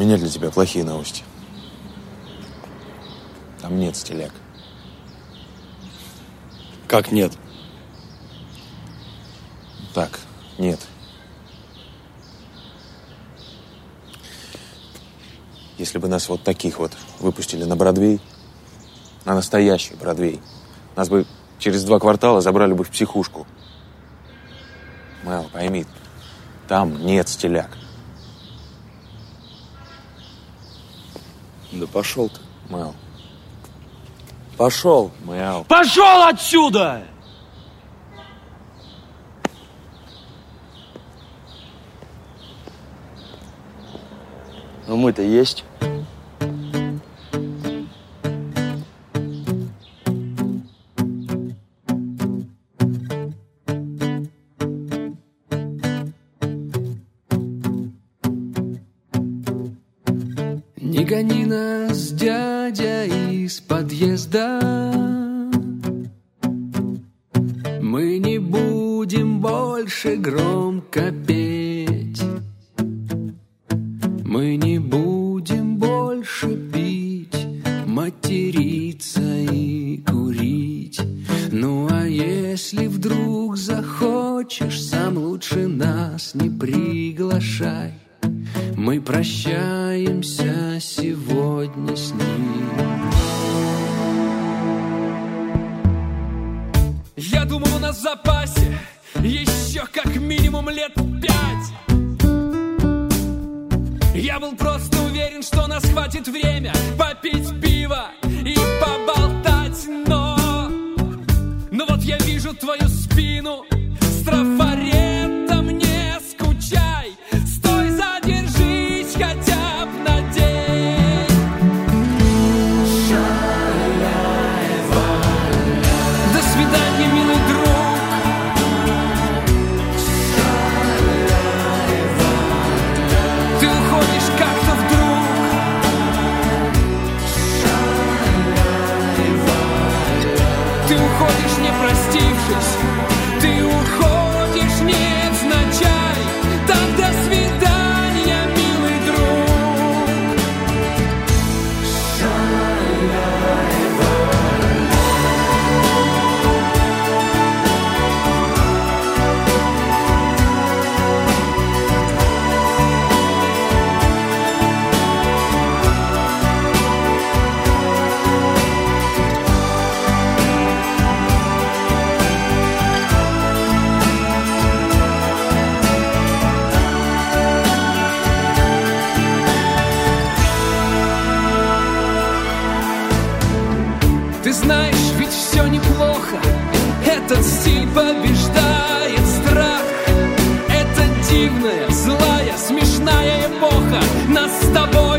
меня для тебя плохие новости. Там нет стиляк. Как нет? Так, нет. Если бы нас вот таких вот выпустили на Бродвей, на настоящий Бродвей, нас бы через 2 квартала забрали бы в психушку. Мэл, пойми, там нет стиляк. Да пошел ты. Мэл. Пошел. Мэл. Пошел отсюда! Ну мы-то есть. Не гони нас, дядя, из подъезда. Мы не будем больше громко петь. Мы не будем больше пить, материться и курить. Ну а если вдруг захочешь, сам лучше нас не приглашай. Мы прощаемся сегодня с ним. Я думал, у нас в запасе еще как минимум лет 5. Я был просто уверен, что нас хватит время попить пиво и поболтать, но вот я вижу твою спину с трафаретом, не скучай. Стой, задержись хотя бы на день. До свидания, милый друг. Ты уходишь как-то вдруг. Ты уходишь, не простившись. Ты уходишь, невзначай. Так, до свидания, милый друг. Ты знаешь, ведь все неплохо. Этот стиль побеждает страх. Это дивная, злая, смешная эпоха. Нас с тобой